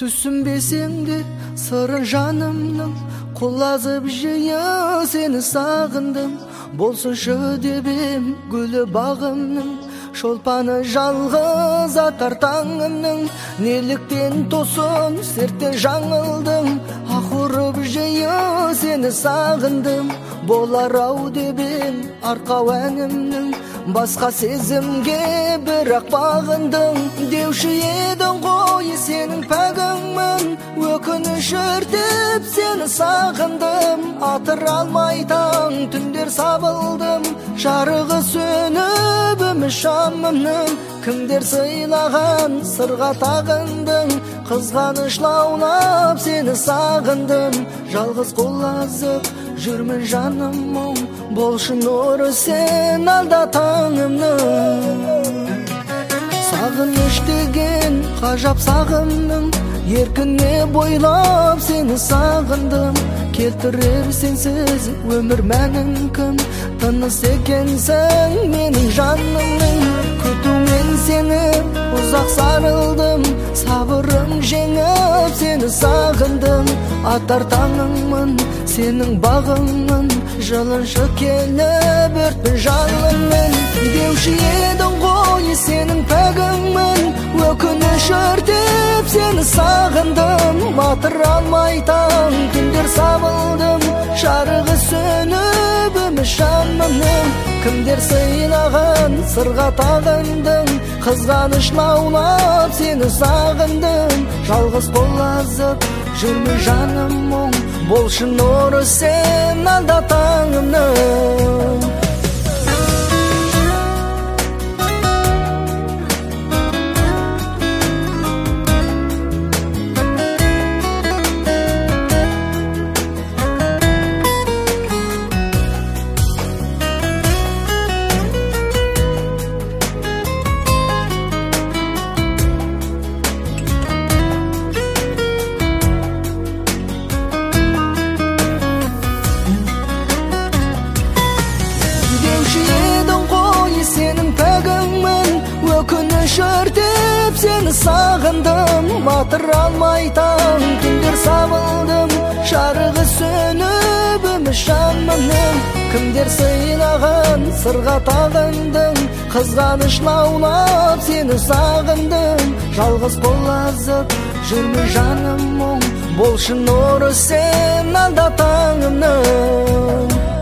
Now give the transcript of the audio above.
Түсінбесең де сырын жанымның, құлазып жиі сені сағындым. Болсыншы деп ем гүлі бағымның, шолпаны жалғыз атар таңымның. Неліктен тосын серттен жаңылдым, ақ ұрып жиі сені сағындым. Болар-ау деп ем арқау әнімнің, басқа сезімге бірақ бағындың. Деуші едің ғой сенің пәгіңмін, өкініш өртеп сені сағындым. Атыра алмай таң түндер сабылдым, жарығы сөніп үміт шамымның. Кімдер сыйлаған сырға тағындың, қызғаныш лаулап сені сағындым. Жалғыз құлазып жүрмін жаным мұң, болшы нұры сен алда таңымның. Сағыныш деген ғажап сағымның, еркіне бойлап сені сағындым. Келтірер сенсіз өмір мәнін кім, тыныс екенсің менің жанымның. Күтумен сені ұзақ сарылдым, сабырым жеңіп сені сағындым. Атар таңыңмын, сенің бағыңмын, жылыншы келіп өртпін жалынмын. Деуші едің ғой сенің пәгіңмін, өкініш өртеп сені сағындым. Атыра алмай таң түндер сабылдым, жарығы сөніп үміт шамымның. Кімдер сыйлаған сырға тағындың, қызғаныш лаулап сені сағындым. Жалғыз құлазып жүрмін жаным мұң, болшы нұры сен алда таңымның. Өкініш өртеп сені сағындым, атыра алмай таң түндер сабылдым, жарығы сөніп үміт шамымның. Кімдер сыйлаған сырға тағындың, қызғаныш лаулап сені сағындым. Жалғыз құлазып жүрмін жаным мұң, болшы нұры сен алда таңымның.